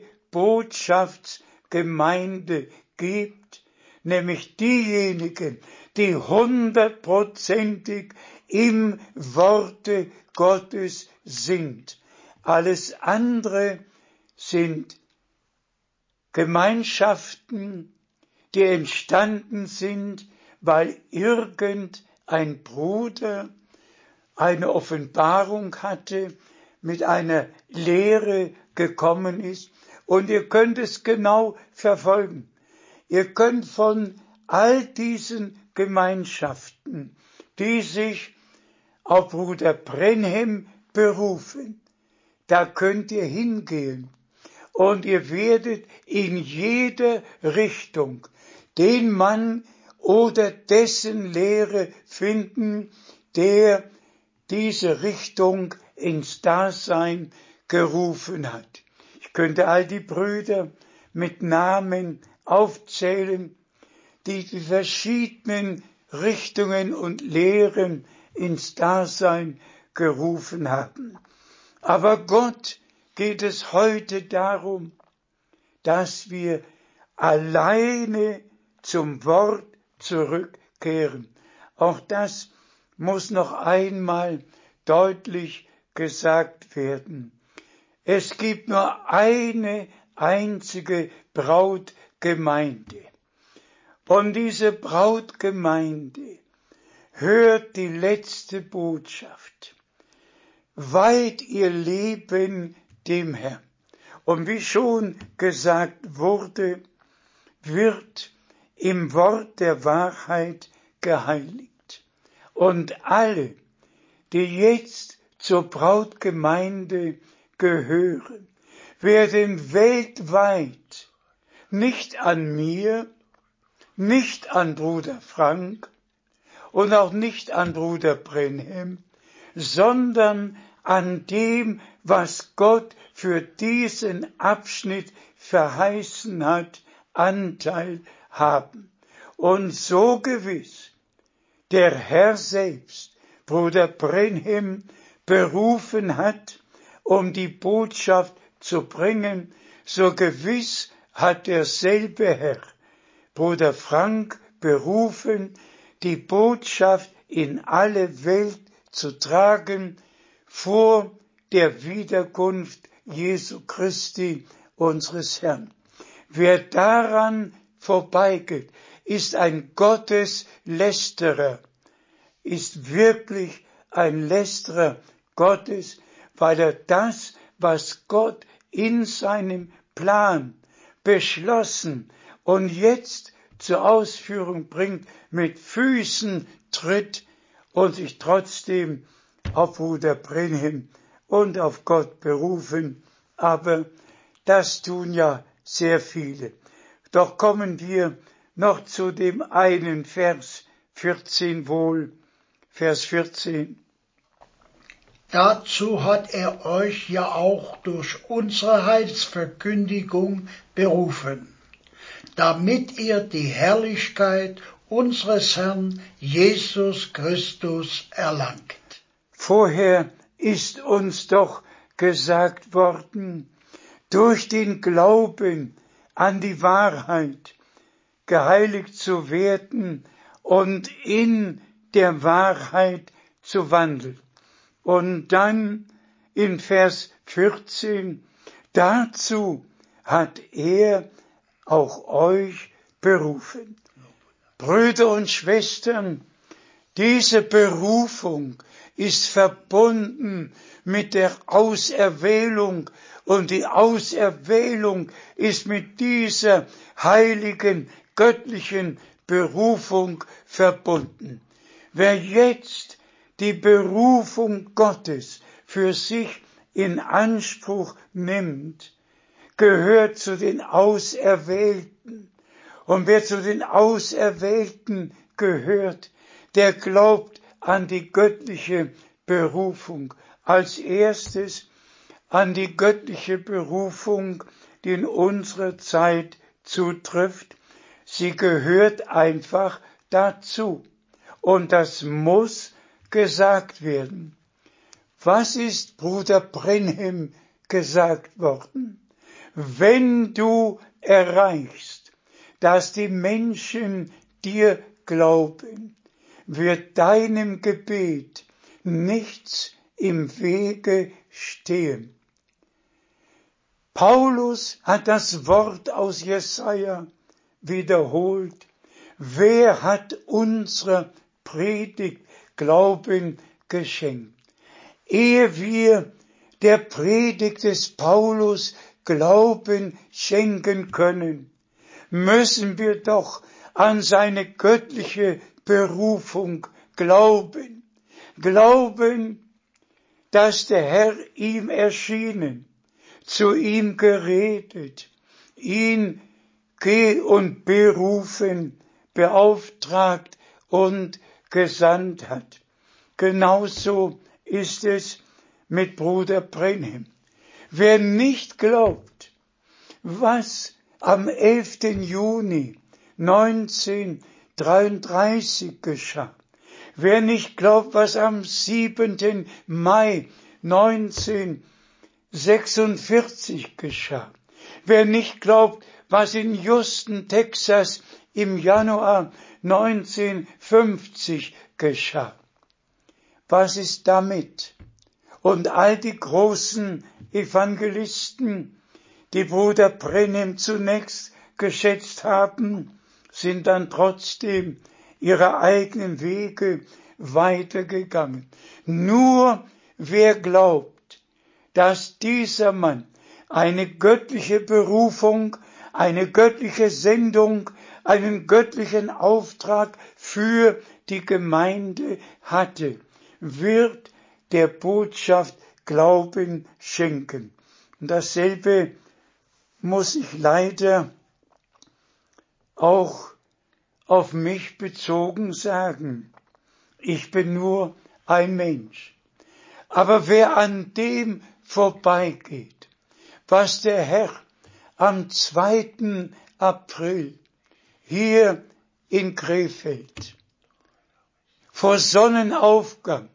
Botschaftsgemeinde gibt, nämlich diejenigen, die hundertprozentig im Worte Gottes sind. Alles andere sind Gemeinschaften, die entstanden sind, weil irgendein Bruder eine Offenbarung hatte, mit einer Lehre gekommen ist. Und ihr könnt es genau verfolgen. Ihr könnt von all diesen Gemeinschaften, die sich auf Bruder Brenhem berufen, da könnt ihr hingehen und ihr werdet in jeder Richtung den Mann oder dessen Lehre finden, der diese Richtung ins Dasein gerufen hat. Ich könnte all die Brüder mit Namen aufzählen, die die verschiedenen Richtungen und Lehren ins Dasein gerufen haben. Aber Gott geht es heute darum, dass wir alleine zum Wort zurückkehren. Auch das muss noch einmal deutlich gesagt werden. Es gibt nur eine einzige Brautgemeinde. Und diese Brautgemeinde hört die letzte Botschaft. Weiht ihr Leben dem Herrn. Und wie schon gesagt wurde, wird im Wort der Wahrheit geheiligt. Und alle, die jetzt zur Brautgemeinde gehören, werden weltweit nicht an mir, nicht an Bruder Frank und auch nicht an Bruder Brenhem, sondern an dem, was Gott für diesen Abschnitt verheißen hat, Anteil haben. Und so gewiss der Herr selbst Bruder Brenhem berufen hat, um die Botschaft zu bringen, so gewiss hat derselbe Herr Bruder Frank berufen, die Botschaft in alle Welt zu tragen vor der Wiederkunft Jesu Christi, unseres Herrn. Wer daran vorbeigeht, ist ein Gotteslästerer, ist wirklich ein Lästerer Gottes, weil er das, was Gott in seinem Plan beschlossen und jetzt zur Ausführung bringt, mit Füßen tritt und sich trotzdem auf Bruder Brenhem und auf Gott berufen. Aber das tun ja sehr viele. Doch kommen wir noch zu dem einen Vers vierzehn wohl, Vers vierzehn. Dazu hat er euch ja auch durch unsere Heilsverkündigung berufen, damit ihr die Herrlichkeit unseres Herrn Jesus Christus erlangt. Vorher ist uns doch gesagt worden, durch den Glauben an die Wahrheit geheiligt zu werden und in der Wahrheit zu wandeln. Und dann in Vers vierzehn, dazu hat er auch euch berufen. Brüder und Schwestern, diese Berufung ist verbunden mit der Auserwählung und die Auserwählung ist mit dieser heiligen, göttlichen Berufung verbunden. Wer jetzt die Berufung Gottes für sich in Anspruch nimmt, gehört zu den Auserwählten. Und wer zu den Auserwählten gehört, der glaubt an die göttliche Berufung. Als erstes an die göttliche Berufung, die in unserer Zeit zutrifft. Sie gehört einfach dazu. Und das muss gesagt werden. Was ist Bruder Brenhem gesagt worden? Wenn du erreichst, dass die Menschen dir glauben, wird deinem Gebet nichts im Wege stehen. Paulus hat das Wort aus Jesaja wiederholt. Wer hat unserer Predigt Glauben geschenkt? Ehe wir der Predigt des Paulus Glauben schenken können, müssen wir doch an seine göttliche Berufung glauben. Glauben, dass der Herr ihm erschienen, zu ihm geredet, ihn ge- und berufen, beauftragt und gesandt hat. Genauso ist es mit Bruder Brenhem. Wer nicht glaubt, was am elften Juni neunzehnhundertdreiunddreißig geschah, wer nicht glaubt, was am siebenten Mai neunzehnhundertsechsundvierzig geschah, wer nicht glaubt, was in Houston, Texas im Januar neunzehnhundertfünfzig geschah. Was ist damit? Und all die großen Evangelisten, die Bruder Brenhem zunächst geschätzt haben, sind dann trotzdem ihre eigenen Wege weitergegangen. Nur wer glaubt, dass dieser Mann eine göttliche Berufung, eine göttliche Sendung, einen göttlichen Auftrag für die Gemeinde hatte, wird der Botschaft Glauben schenken. Und dasselbe muss ich leider auch auf mich bezogen sagen. Ich bin nur ein Mensch. Aber wer an dem vorbeigeht, was der Herr am zweiten April hier in Krefeld vor Sonnenaufgang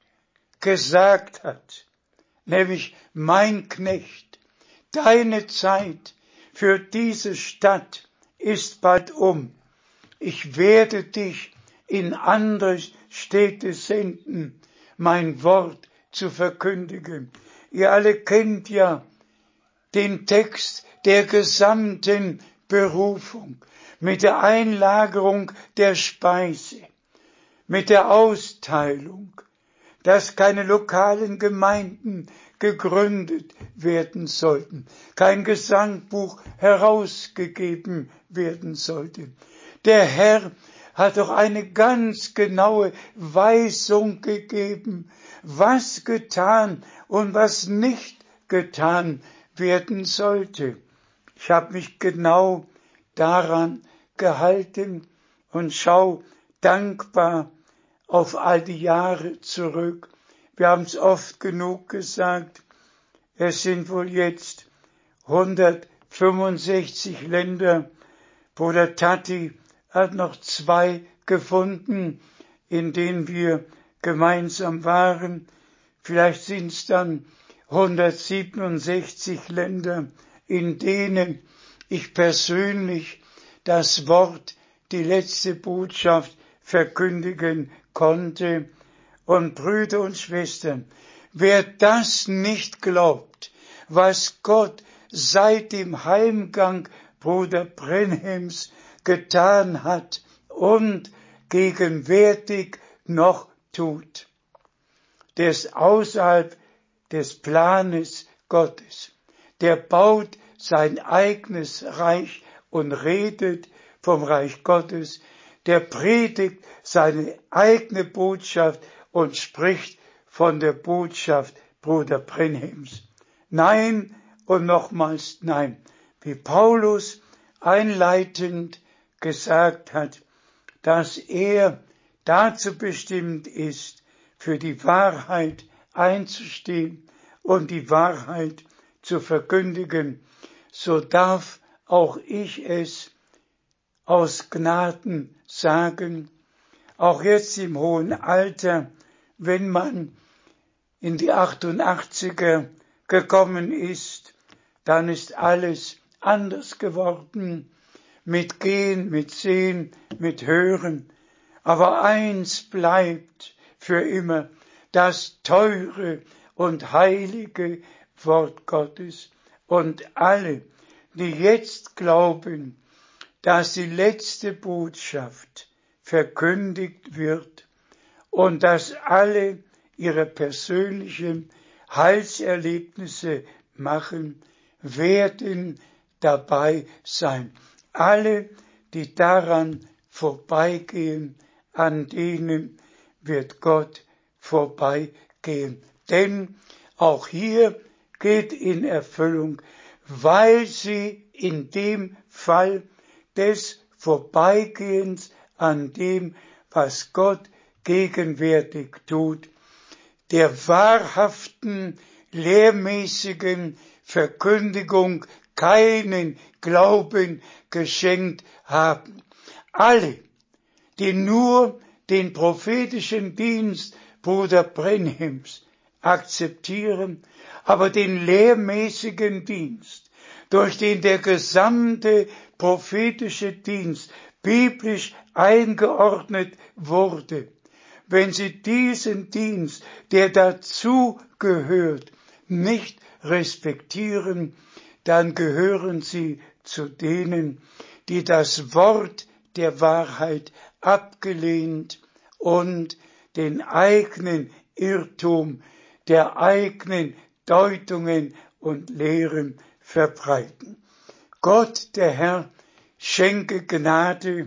gesagt hat, nämlich mein Knecht, deine Zeit für diese Stadt ist bald um. Ich werde dich in andere Städte senden, mein Wort zu verkündigen. Ihr alle kennt ja den Text der gesamten Berufung mit der Einlagerung der Speise, mit der Austeilung, dass keine lokalen Gemeinden gegründet werden sollten, kein Gesangbuch herausgegeben werden sollte. Der Herr hat doch eine ganz genaue Weisung gegeben, was getan und was nicht getan werden sollte. Ich habe mich genau daran gehalten und schau dankbar auf all die Jahre zurück. Wir haben es oft genug gesagt, es sind wohl jetzt hundertfünfundsechzig Länder. Bruder Tati hat noch zwei gefunden, in denen wir gemeinsam waren. Vielleicht sind es dann hundertsiebenundsechzig Länder, in denen ich persönlich das Wort, die letzte Botschaft verkündigen konnte. Und Brüder und Schwestern, wer das nicht glaubt, was Gott seit dem Heimgang Bruder Brenhems getan hat und gegenwärtig noch tut, der ist außerhalb des Planes Gottes. Der baut sein eigenes Reich und redet vom Reich Gottes. Der predigt seine eigene Botschaft und spricht von der Botschaft Bruder Brenhems. Nein und nochmals nein. Wie Paulus einleitend gesagt hat, dass er dazu bestimmt ist, für die Wahrheit einzustehen und die Wahrheit zu verkündigen, so darf auch ich es aus Gnaden sagen, auch jetzt im hohen Alter, wenn man in die achtundachtziger gekommen ist, dann ist alles anders geworden, mit Gehen, mit Sehen, mit Hören. Aber eins bleibt für immer, das teure und heilige Wort Gottes. Und alle, die jetzt glauben, dass die letzte Botschaft verkündigt wird und dass alle ihre persönlichen Heilserlebnisse machen, werden dabei sein. Alle, die daran vorbeigehen, an denen wird Gott vorbeigehen. Denn auch hier geht in Erfüllung, weil sie in dem Fall des Vorbeigehens an dem, was Gott gegenwärtig tut, der wahrhaften, lehrmäßigen Verkündigung keinen Glauben geschenkt haben. Alle, die nur den prophetischen Dienst Bruder Brenhems akzeptieren, aber den lehrmäßigen Dienst, durch den der gesamte prophetische Dienst biblisch eingeordnet wurde, wenn sie diesen Dienst, der dazu gehört, nicht respektieren, dann gehören sie zu denen, die das Wort der Wahrheit abgelehnt und den eigenen Irrtum der eigenen Deutungen und Lehren verbreiten. Gott, der Herr, schenke Gnade,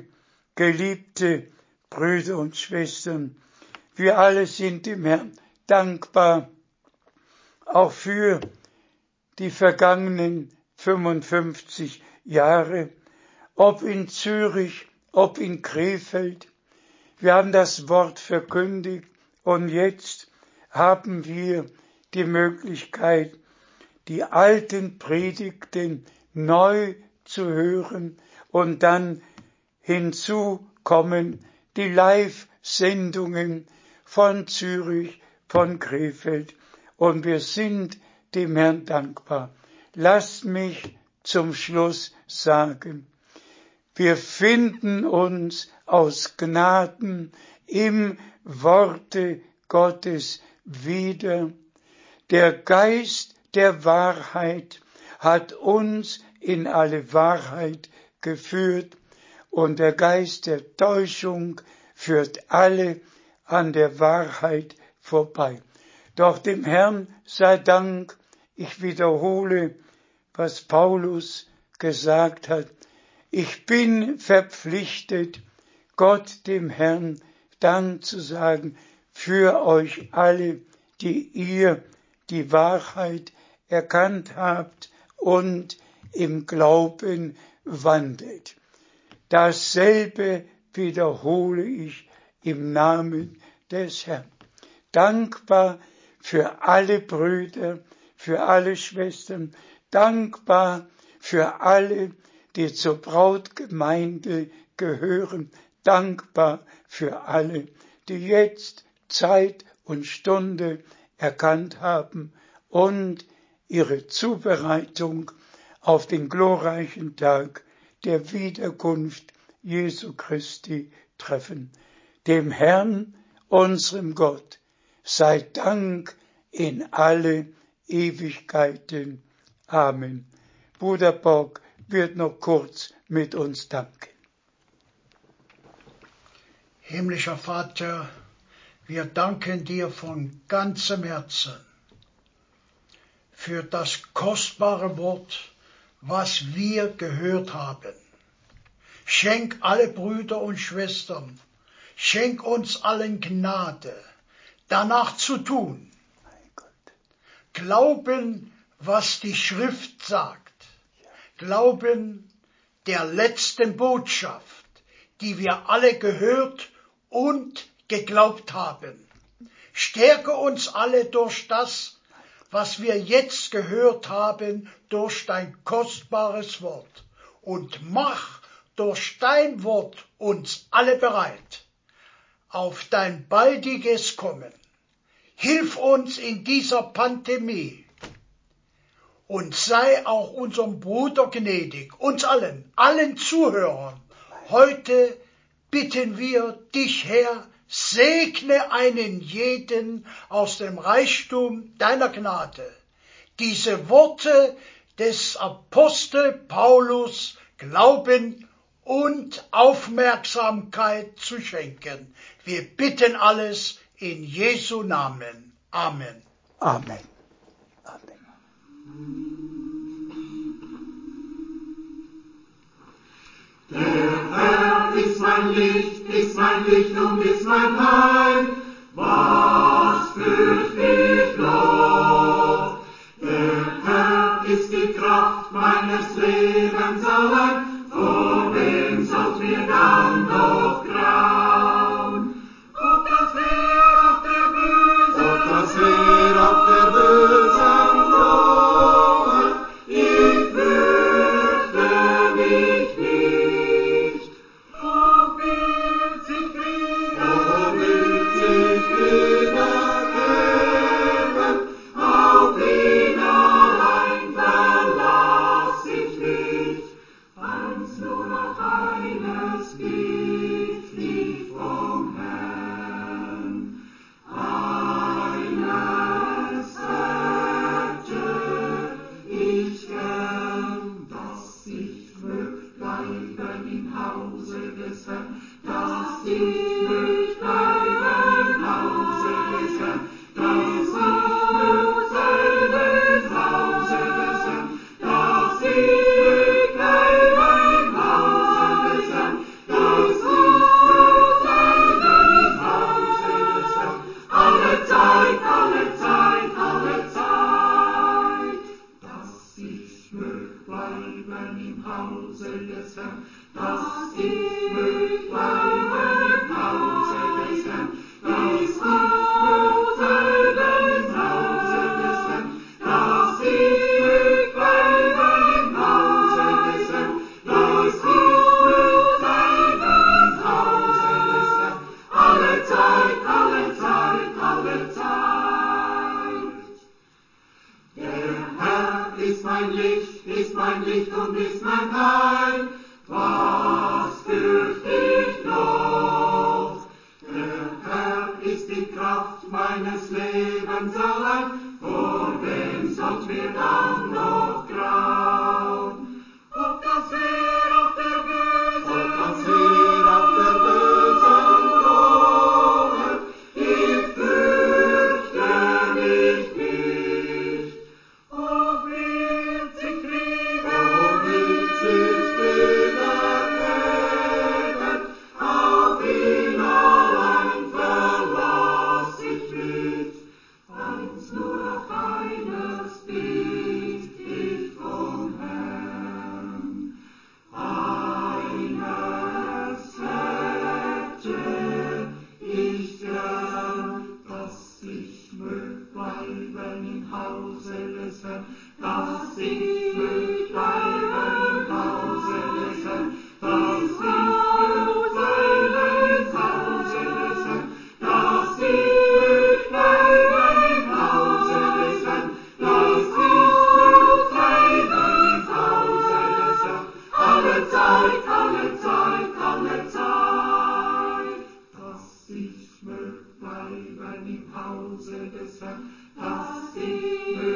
geliebte Brüder und Schwestern. Wir alle sind dem Herrn dankbar, auch für die vergangenen fünfundfünfzig Jahre, ob in Zürich, ob in Krefeld. Wir haben das Wort verkündigt und jetzt haben wir die Möglichkeit, die alten Predigten neu zu hören und dann hinzu kommen die Live-Sendungen von Zürich, von Krefeld und wir sind dem Herrn dankbar. Lasst mich zum Schluss sagen, wir finden uns aus Gnaden im Worte Gottes wieder. Der Geist der Wahrheit hat uns in alle Wahrheit geführt und der Geist der Täuschung führt alle an der Wahrheit vorbei. Doch dem Herrn sei Dank, ich wiederhole, was Paulus gesagt hat. Ich bin verpflichtet, Gott dem Herrn Dank zu sagen für euch alle, die ihr die Wahrheit erkannt habt und im Glauben wandelt. Dasselbe wiederhole ich im Namen des Herrn. Dankbar für alle Brüder, für alle Schwestern, dankbar für alle, die zur Brautgemeinde gehören, dankbar für alle, die jetzt Zeit und Stunde erkannt haben und ihre Zubereitung auf den glorreichen Tag der Wiederkunft Jesu Christi treffen. Dem Herrn, unserem Gott, sei Dank in alle Ewigkeiten. Amen. Bruder Bock wird noch kurz mit uns danken. Himmlischer Vater, wir danken dir von ganzem Herzen für das kostbare Wort, was wir gehört haben. Schenk alle Brüder und Schwestern, schenk uns allen Gnade, danach zu tun. Glauben, was die Schrift sagt. Glauben der letzten Botschaft, die wir alle gehört und geglaubt haben. Stärke uns alle durch das, was wir jetzt gehört haben, durch dein kostbares Wort. Und mach durch dein Wort uns alle bereit auf dein baldiges Kommen. Hilf uns in dieser Pandemie und sei auch unserem Bruder gnädig, uns allen, allen Zuhörern. Heute bitten wir dich, Herr, segne einen jeden aus dem Reichtum deiner Gnade. Diese Worte des Apostel Paulus Glauben und Aufmerksamkeit zu schenken. Wir bitten alles in Jesu Namen. Amen. Amen. Amen. Der Herr ist mein Licht, ist mein Licht und ist mein Heil. Was fürcht ich noch? Der Herr ist die Kraft meines Lebens allein. Vor wem sollt mir dann noch grauen? Ob das Heer auf der Bösen, ob das Heer auf der Bösen droht, ich fürchte mich nicht. Ob wird sich Frieden, ob wird sich Frieden geben, auf ihn allein verlass ich mich. ist mein Licht, ist mein Licht und ist mein Heil. Was fürcht ich noch? Der Herr ist die Kraft meines Lebens allein, vor wem sollt mir dann noch grauen? Ob das Heer auf der Bösen, ob das Heer auf der Bösen droht, ich fürchte mich nicht. Ob wird sie Kriege, ob wird sie Kriege kämpfen, auf ihn allein verlass ich mich. Eins nur auf eines bitt ich vom Herrn. Eines hätte ich gern, dass ich mögt bleiben im Hause des Herrn, dass ich mögt bleiben im Hause des Herrn, dass ich mögt bleiben im Hause des Herrn, dass ich mögt bleiben im Hause des Herrn, dass ich mögt bleiben im Hause des Herrn, alle Zeit, alle Zeit, alle Zeit, dass ich mögt bleiben im Hause des Herrn, dass ich mögt